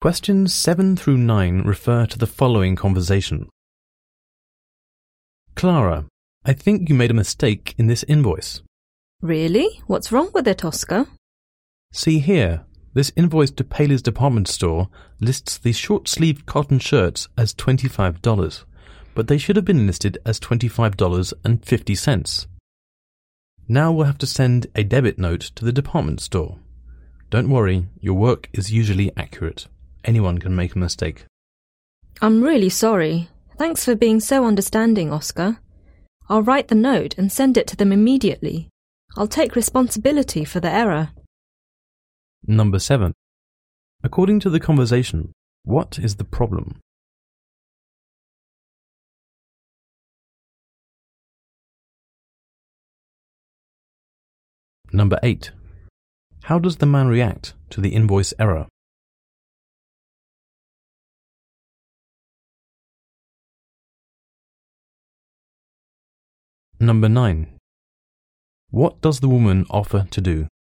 Questions 7 through 9 refer to the following conversation. Clara, I think you made a mistake in this invoice. Really? What's wrong with it, Oscar? See here, this invoice to Paley's department store lists the short-sleeved cotton shirts as $25, but they should have been listed as $25.50. Now we'll have to send a debit note to the department store. Don't worry, your work is usually accurate. Anyone can make a mistake. I'm really sorry. Thanks for being so understanding, Oscar. I'll write the note and send it to them immediately. I'll take responsibility for the error. Number 7. According to the conversation, what is the problem? Number 8. How does the man react to the invoice error? Number 9. What does the woman offer to do?